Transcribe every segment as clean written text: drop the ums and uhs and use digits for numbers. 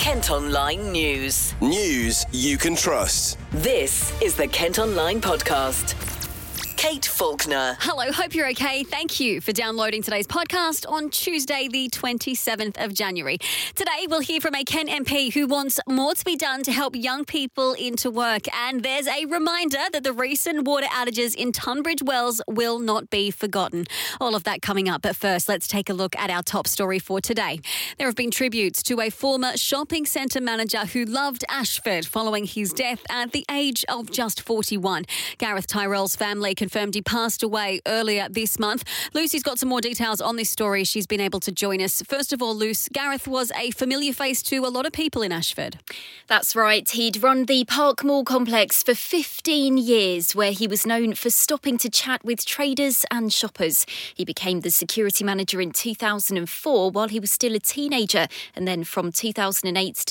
Kent Online News. News you can trust. This is the Kent Online Podcast. Kate Faulkner. Hello, hope you're okay. Thank you for downloading today's podcast on Tuesday, the 27th of January. Today, we'll hear from a Kent MP who wants more to be done to help young people into work. And there's a reminder that the recent water outages in Tunbridge Wells will not be forgotten. All of that coming up. But first, let's take a look at our top story for today. There have been tributes to a former shopping centre manager who loved Ashford following his death at the age of just 41. Gareth Tyrrell's family confirmed he passed away earlier this month. Lucy's got some more details on this story. She's been able to join us. First of all, Luce, Gareth was a familiar face to a lot of people in Ashford. That's right. He'd run the Park Mall complex for 15 years, where he was known for stopping to chat with traders and shoppers. He became the security manager in 2004 while he was still a teenager, and then from 2008 to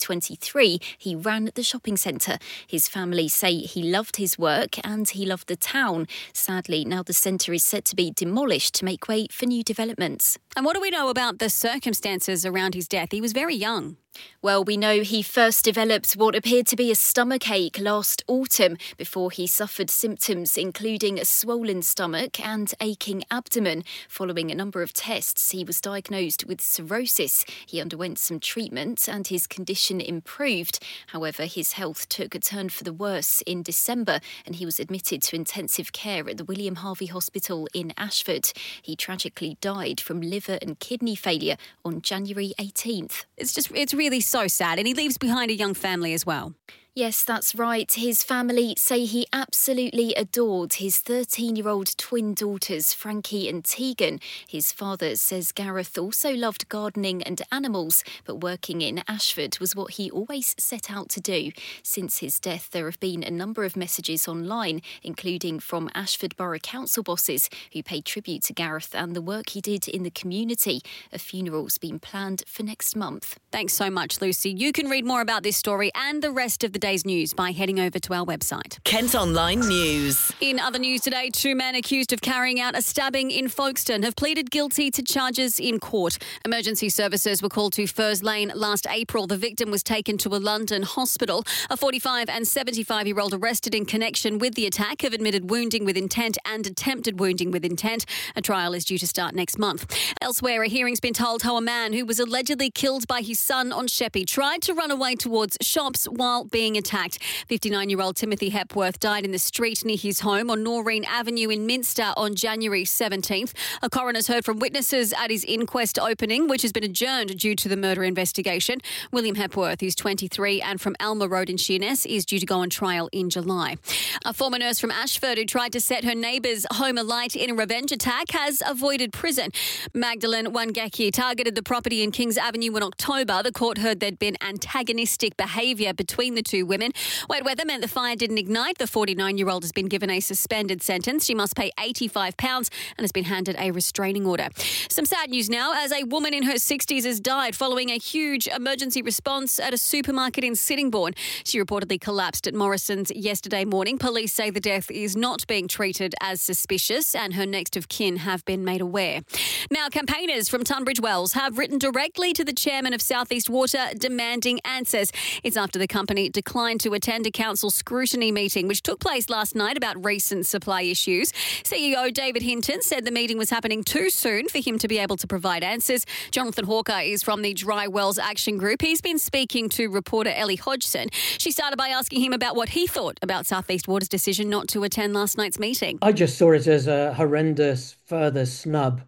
2023, he ran the shopping centre. His family say he loved his work and he loved the town. Sadly, now the centre is set to be demolished to make way for new developments. And what do we know about the circumstances around his death? He was very young. Well, we know he first developed what appeared to be a stomachache last autumn before he suffered symptoms including a swollen stomach and aching abdomen. Following a number of tests, he was diagnosed with cirrhosis. He underwent some treatment and his condition improved. However, his health took a turn for the worse in December and he was admitted to intensive care at the William Harvey Hospital in Ashford. He tragically died from liver and kidney failure on January 18th. It's really so sad, and he leaves behind a young family as well. Yes, that's right. His family say he absolutely adored his 13-year-old twin daughters, Frankie and Tegan. His father says Gareth also loved gardening and animals, but working in Ashford was what he always set out to do. Since his death, there have been a number of messages online, including from Ashford Borough Council bosses who paid tribute to Gareth and the work he did in the community. A funeral's been planned for next month. Thanks so much, Lucy. You can read more about this story and the rest of the day's news by heading over to our website. Kent Online News. In other news today, 2 men accused of carrying out a stabbing in Folkestone have pleaded guilty to charges in court. Emergency services were called to Furs Lane last April. The victim was taken to a London hospital. A 45 and 75-year-old arrested in connection with the attack have admitted wounding with intent and attempted wounding with intent. A trial is due to start next month. Elsewhere, a hearing's been told how a man who was allegedly killed by his son on Sheppey tried to run away towards shops while being attacked. 59-year-old Timothy Hepworth died in the street near his home on Noreen Avenue in Minster on January 17th. A coroner's heard from witnesses at his inquest opening, which has been adjourned due to the murder investigation. William Hepworth, who's 23 and from Alma Road in Sheerness, is due to go on trial in July. A former nurse from Ashford who tried to set her neighbour's home alight in a revenge attack has avoided prison. Magdalene Wangeki targeted the property in Kings Avenue in October. The court heard there'd been antagonistic behaviour between the two women. Wet weather meant the fire didn't ignite. The 49-year-old has been given a suspended sentence. She must pay £85 and has been handed a restraining order. Some sad news now, as a woman in her 60s has died following a huge emergency response at a supermarket in Sittingbourne. She reportedly collapsed at Morrison's yesterday morning. Police say the death is not being treated as suspicious and her next of kin have been made aware. Now, campaigners from Tunbridge Wells have written directly to the chairman of South East Water demanding answers. It's after the company declined to attend a council scrutiny meeting, which took place last night about recent supply issues. CEO David Hinton said the meeting was happening too soon for him to be able to provide answers. Jonathan Hawker is from the Dry Wells Action Group. He's been speaking to reporter Ellie Hodgson. She started by asking him about what he thought about South East Water's decision not to attend last night's meeting. I just saw it as a horrendous further snub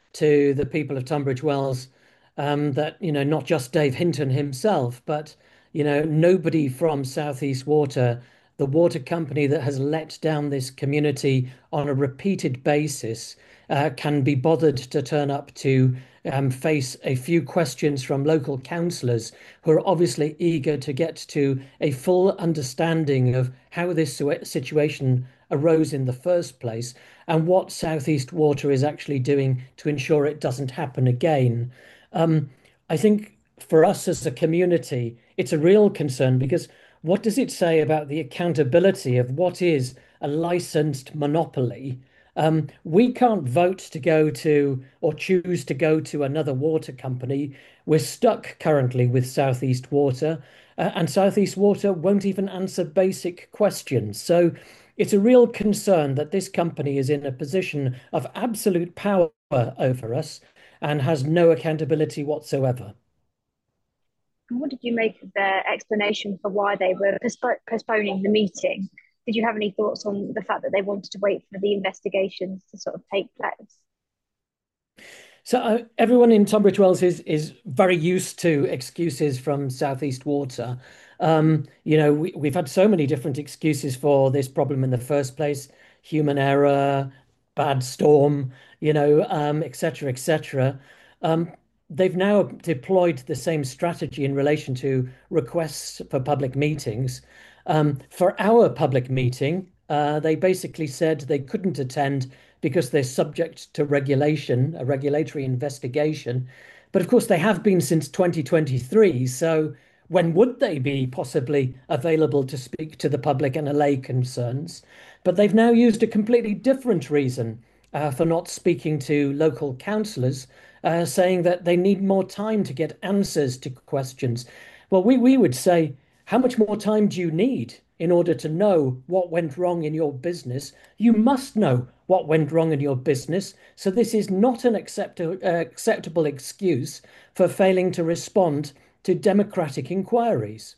to the people of Tunbridge Wells, that, not just Dave Hinton himself, but, nobody from South East Water, the water company that has let down this community on a repeated basis, can be bothered to turn up to face a few questions from local councillors who are obviously eager to get to a full understanding of how this situation arose in the first place and what South East Water is actually doing to ensure it doesn't happen again. I think for us as a community, it's a real concern, because what does it say about the accountability of what is a licensed monopoly We can't vote to go to or choose to go to another water company. We're stuck currently with South East Water, and South East Water won't even answer basic questions. So it's a real concern that this company is in a position of absolute power over us and has no accountability whatsoever. What did you make of their explanation for why they were postponing the meeting? Did you have any thoughts on the fact that they wanted to wait for the investigations to sort of take place? So everyone in Tunbridge Wells is very used to excuses from South East Water. We've had so many different excuses for this problem in the first place: human error, bad storm, et cetera, et cetera. They've now deployed the same strategy in relation to requests for public meetings. For our public meeting, they basically said they couldn't attend because they're subject to regulation, a regulatory investigation. But of course, they have been since 2023. So when would they be possibly available to speak to the public and allay concerns? But they've now used a completely different reason for not speaking to local councillors, saying that they need more time to get answers to questions. Well, we would say, how much more time do you need in order to know what went wrong in your business? You must know what went wrong in your business. So this is not an acceptable excuse for failing to respond to democratic inquiries.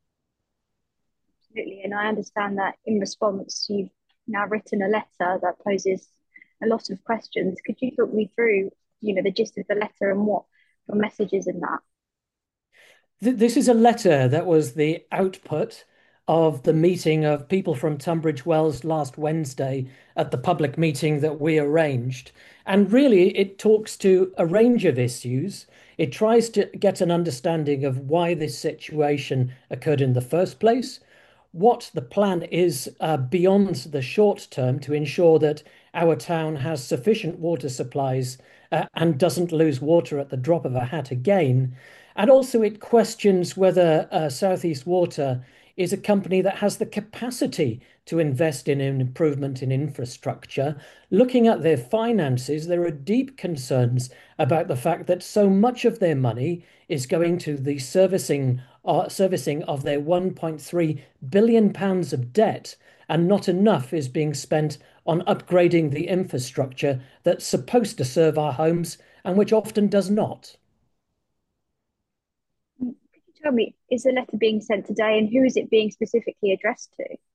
Absolutely. And I understand that in response, you've now written a letter that poses a lot of questions. Could you talk me through, the gist of the letter and what your message is in that? This is a letter that was the output of the meeting of people from Tunbridge Wells last Wednesday at the public meeting that we arranged. And really, it talks to a range of issues. It tries to get an understanding of why this situation occurred in the first place, what the plan is beyond the short term to ensure that our town has sufficient water supplies and doesn't lose water at the drop of a hat again. And also it questions whether South East Water is a company that has the capacity to invest in an improvement in infrastructure. Looking at their finances, there are deep concerns about the fact that so much of their money is going to the servicing of their £1.3 billion of debt, and not enough is being spent on upgrading the infrastructure that's supposed to serve our homes and which often does not. Could you tell me, is the letter being sent today and who is it being specifically addressed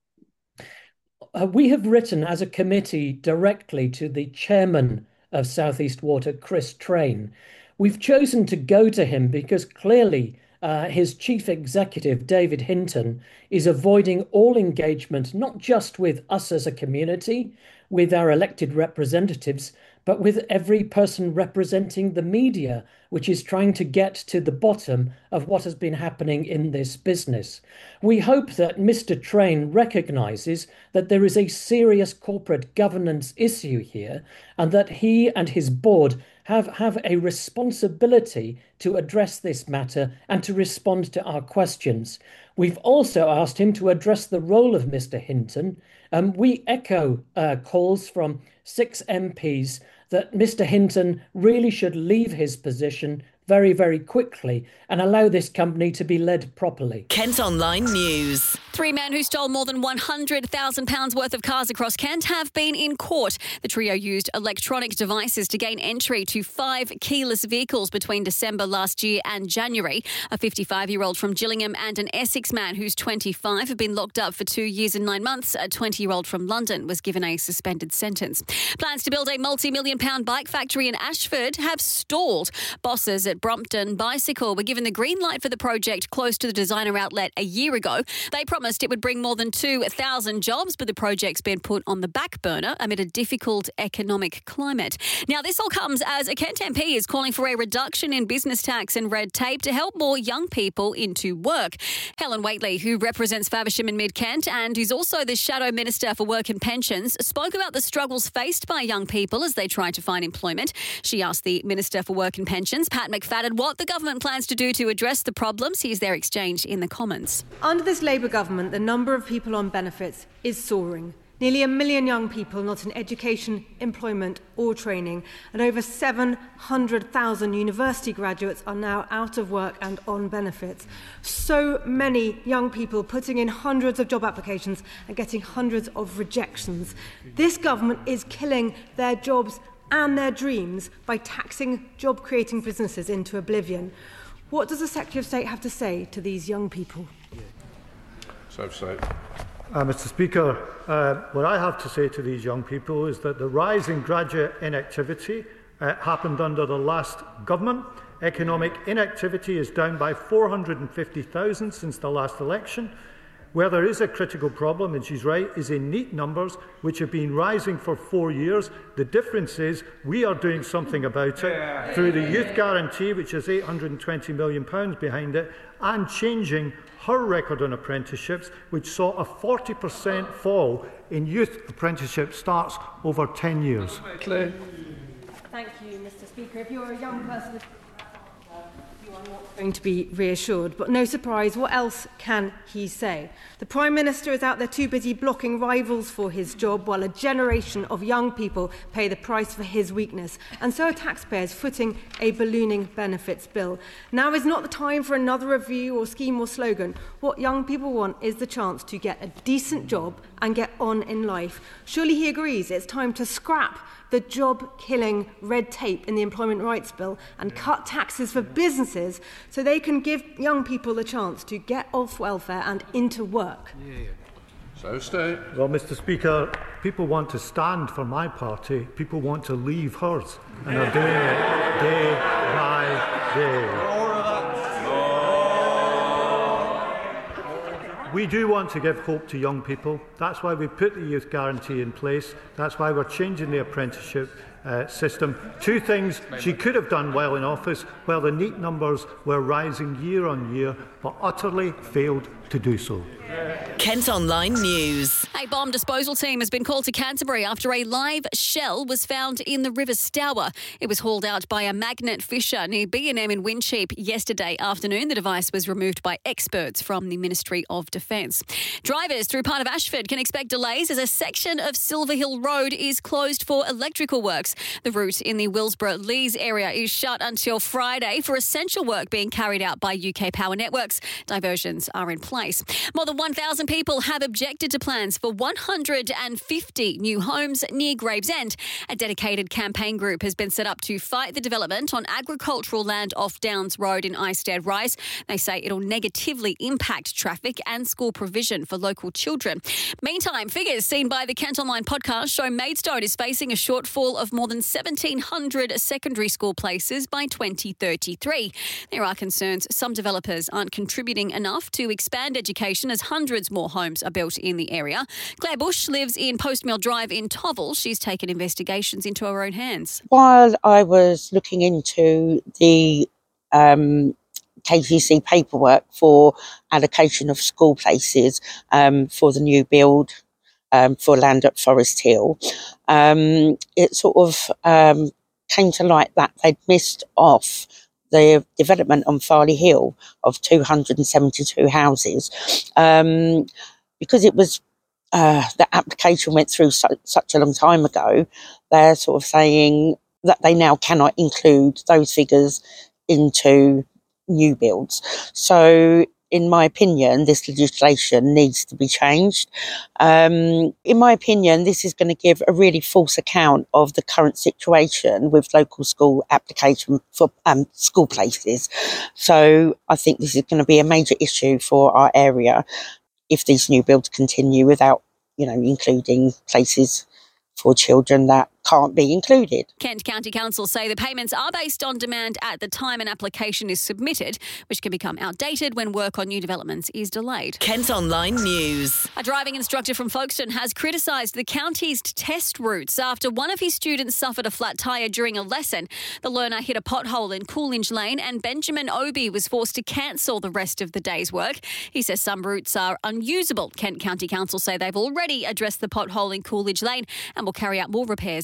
to? We have written as a committee directly to the chairman of South East Water, Chris Train. We've chosen to go to him because clearly his chief executive, David Hinton, is avoiding all engagement, not just with us as a community, with our elected representatives, but with every person representing the media, which is trying to get to the bottom of what has been happening in this business. We hope that Mr. Train recognises that there is a serious corporate governance issue here and that he and his board have a responsibility to address this matter and to respond to our questions. We've also asked him to address the role of Mr. Hinton. We echo calls from 6 MPs that Mr. Hinton really should leave his position very, very quickly and allow this company to be led properly. Kent Online News. 3 men who stole more than £100,000 worth of cars across Kent have been in court. The trio used electronic devices to gain entry to 5 keyless vehicles between December last year and January. A 55-year-old from Gillingham and an Essex man who's 25 have been locked up for 2 years and 9 months. A 20-year-old from London was given a suspended sentence. Plans to build a multi-million-pound bike factory in Ashford have stalled. Bosses at Brompton Bicycle were given the green light for the project close to the designer outlet a year ago. They promised it would bring more than 2,000 jobs, but the project's been put on the back burner amid a difficult economic climate. Now, this all comes as a Kent MP is calling for a reduction in business tax and red tape to help more young people into work. Helen Waitley, who represents Faversham and Mid-Kent and who's also the Shadow Minister for Work and Pensions, spoke about the struggles faced by young people as they try to find employment. She asked the Minister for Work and Pensions, Pat McFadden, what the government plans to do to address the problems. Here's their exchange in the Commons. Under this Labour government, the number of people on benefits is soaring. Nearly 1 million young people not in education, employment or training, and over 700,000 university graduates are now out of work and on benefits. So many young people putting in hundreds of job applications and getting hundreds of rejections. This government is killing their jobs and their dreams by taxing job-creating businesses into oblivion. What does the Secretary of State have to say to these young people? Mr. Speaker, what I have to say to these young people is that the rise in graduate inactivity happened under the last government. Economic inactivity is down by 450,000 since the last election. Where there is a critical problem, and she's right, is in NEET numbers, which have been rising for 4 years. The difference is we are doing something about it through the Youth Guarantee, which has £820 million behind it, and changing her record on apprenticeships, which saw a 40% fall in youth apprenticeship starts over 10 years. Thank you, Mr. Speaker. If you're a young person, you are not going to be reassured. But no surprise, what else can he say? The Prime Minister is out there too busy blocking rivals for his job, while a generation of young people pay the price for his weakness. And so are taxpayers footing a ballooning benefits bill. Now is not the time for another review or scheme or slogan. What young people want is the chance to get a decent job and get on in life. Surely he agrees it's time to scrap the job-killing red tape in the Employment Rights Bill and cut taxes for businesses so they can give young people the chance to get off welfare and into work. Well, Mr. Speaker, people want to stand for my party, people want to leave hers, and are doing it day by day. We do want to give hope to young people. That's why we put the Youth Guarantee in place. That's why we're changing the apprenticeship system. Two things she could have done well in office, while the NEET numbers were rising year on year, but utterly failed to do so. Kent Online News. A bomb disposal team has been called to Canterbury after a live shell was found in the River Stour. It was hauled out by a magnet fisher near B&M in Wincheap yesterday afternoon. The device was removed by experts from the Ministry of Defence. Drivers through part of Ashford can expect delays as a section of Silver Hill Road is closed for electrical works. The route in the Willsborough-Lees area is shut until Friday for essential work being carried out by UK Power Networks. Diversions are in place. More than 1,000 people have objected to plans for 150 new homes near Gravesend. A dedicated campaign group has been set up to fight the development on agricultural land off Downs Road in Eistead Rise. They say it'll negatively impact traffic and school provision for local children. Meantime, figures seen by the Kent Online podcast show Maidstone is facing a shortfall of more than 1,700 secondary school places by 2033. There are concerns some developers aren't contributing enough to expand education as hundreds more homes are built in the area. Claire Bush lives in Postmill Drive in Tovel. She's taken investigations into her own hands. While I was looking into the KCC paperwork for allocation of school places for the new build for land at Forest Hill, it sort of came to light that they'd missed off the development on Farley Hill of 272 houses because it was the application went through such a long time ago. They're sort of saying that they now cannot include those figures into new builds. So in my opinion, this legislation needs to be changed. In my opinion, this is going to give a really false account of the current situation with local school application for school places. So I think this is going to be a major issue for our area if these new builds continue without, including places for children that can't be included. Kent County Council say the payments are based on demand at the time an application is submitted, which can become outdated when work on new developments is delayed. Kent Online News. A driving instructor from Folkestone has criticised the county's test routes after one of his students suffered a flat tyre during a lesson. The learner hit a pothole in Coolidge Lane and Benjamin Obi was forced to cancel the rest of the day's work. He says some routes are unusable. Kent County Council say they've already addressed the pothole in Coolidge Lane and will carry out more repairs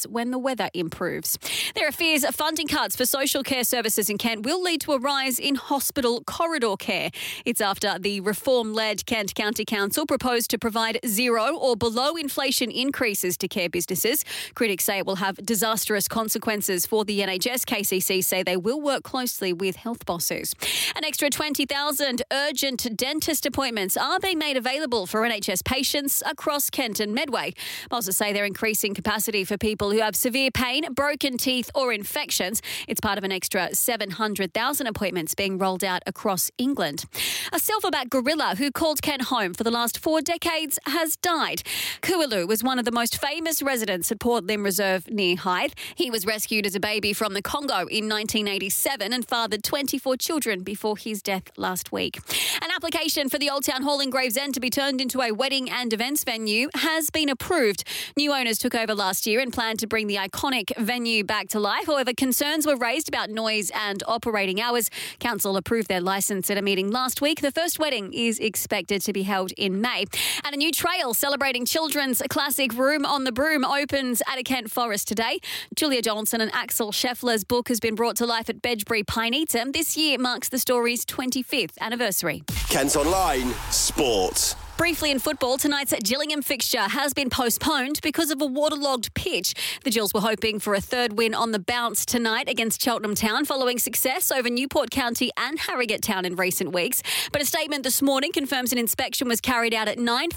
when the weather improves. There are fears funding cuts for social care services in Kent will lead to a rise in hospital corridor care. It's after the Reform-led Kent County Council proposed to provide zero or below inflation increases to care businesses. Critics say it will have disastrous consequences for the NHS. KCC say they will work closely with health bosses. An extra 20,000 urgent dentist appointments are being made available for NHS patients across Kent and Medway. Bosses say they're increasing capacity for people who have severe pain, broken teeth or infections. It's part of an extra 700,000 appointments being rolled out across England. A silverback gorilla who called Kent home for the last 4 decades has died. Kualu was one of the most famous residents at Port Lim Reserve near Hythe. He was rescued as a baby from the Congo in 1987 and fathered 24 children before his death last week. An application for the Old Town Hall in Gravesend to be turned into a wedding and events venue has been approved. New owners took over last year and planned to bring the iconic venue back to life. However, concerns were raised about noise and operating hours. Council approved their licence at a meeting last week. The first wedding is expected to be held in May. And a new trail celebrating children's classic Room on the Broom opens at a Kent Forest today. Julia Johnson and Axel Scheffler's book has been brought to life at Bedgebury Pineaton. This year marks the story's 25th anniversary. Kent Online Sport. Briefly in football, tonight's Gillingham fixture has been postponed because of a waterlogged pitch. The Gills were hoping for a third win on the bounce tonight against Cheltenham Town following success over Newport County and Harrogate Town in recent weeks. But a statement this morning confirms an inspection was carried out at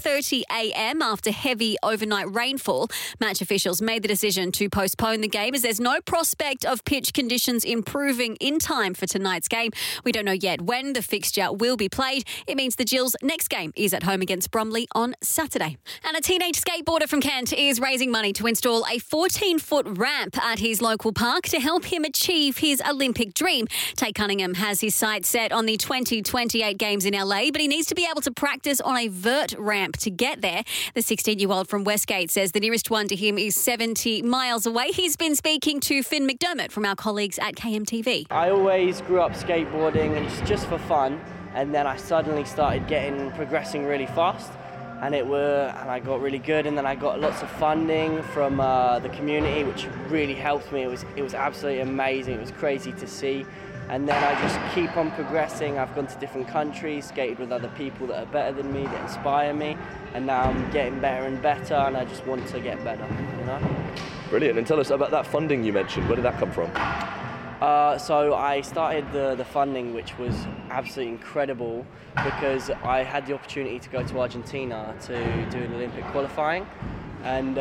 9:30am after heavy overnight rainfall. Match officials made the decision to postpone the game as there's no prospect of pitch conditions improving in time for tonight's game. We don't know yet when the fixture will be played. It means the Gills' next game is at home against Bromley on Saturday. And a teenage skateboarder from Kent is raising money to install a 14-foot ramp at his local park to help him achieve his Olympic dream. Tate Cunningham has his sights set on the 2028 Games in LA, but he needs to be able to practice on a vert ramp to get there. The 16-year-old from Westgate says the nearest one to him is 70 miles away. He's been speaking to Finn McDermott from our colleagues at KMTV. I always grew up skateboarding and just for fun. And then I suddenly started progressing really fast, and I got really good. And then I got lots of funding from the community, which really helped me. It was absolutely amazing. It was crazy to see. And then I just keep on progressing. I've gone to different countries, skated with other people that are better than me, that inspire me. And now I'm getting better and better, and I just want to get better, you know? Brilliant. And tell us about that funding you mentioned. Where did that come from? So I started the funding, which was absolutely incredible because I had the opportunity to go to Argentina to do an Olympic qualifying, and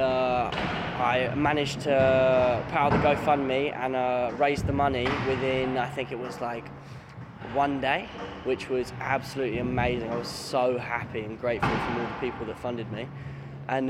I managed to put out the GoFundMe and raise the money within, I think it was like 1 day, which was absolutely amazing. I was so happy and grateful from all the people that funded me, and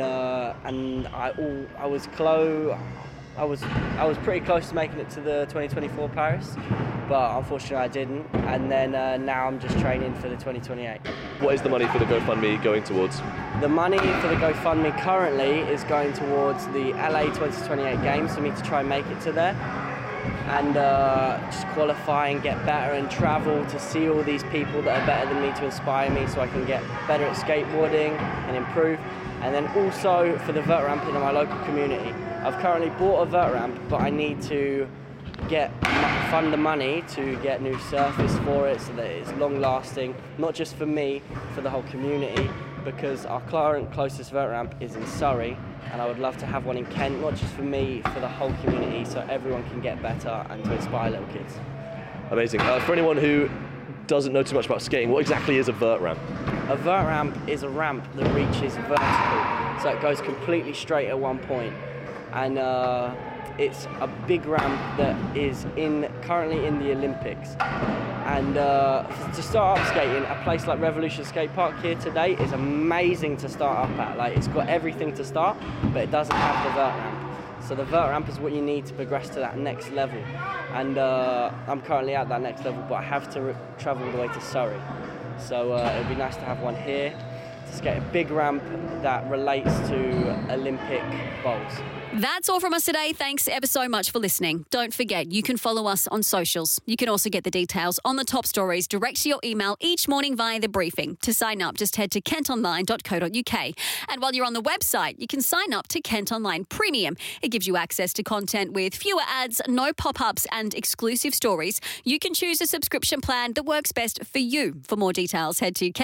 I was close. I was pretty close to making it to the 2024 Paris, but unfortunately I didn't. And then now I'm just training for the 2028. What is the money for the GoFundMe going towards? The money for the GoFundMe currently is going towards the LA 2028 Games for me to try and make it to there. And just qualify and get better and travel to see all these people that are better than me to inspire me so I can get better at skateboarding and improve. And then also for the vert ramp in my local community. I've currently bought a vert ramp, but I need to fund the money to get new surface for it so that it's long lasting, not just for me, for the whole community, because our current closest vert ramp is in Surrey, and I would love to have one in Kent, not just for me, for the whole community, so everyone can get better and to inspire little kids. Amazing. For anyone who doesn't know too much about skating, what exactly is a vert ramp? A vert ramp is a ramp that reaches vertical, so it goes completely straight at one point. And it's a big ramp that is currently in the Olympics. And to start up skating, a place like Revolution Skate Park here today is amazing to start up at. Like, it's got everything to start, but it doesn't have the vert ramp. So the vert ramp is what you need to progress to that next level. And I'm currently at that next level, but I have to travel all the way to Surrey. So it would be nice to have one here to skate a big ramp that relates to Olympic bowls. That's all from us today. Thanks ever so much for listening. Don't forget, you can follow us on socials. You can also get the details on the top stories direct to your email each morning via The Briefing. To sign up, just head to kentonline.co.uk. And while you're on the website, you can sign up to Kent Online Premium. It gives you access to content with fewer ads, no pop-ups and exclusive stories. You can choose a subscription plan that works best for you. For more details, head to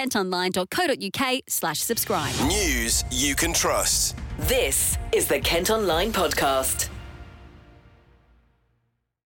kentonline.co.uk/subscribe. News you can trust. This is the Kent Online Podcast.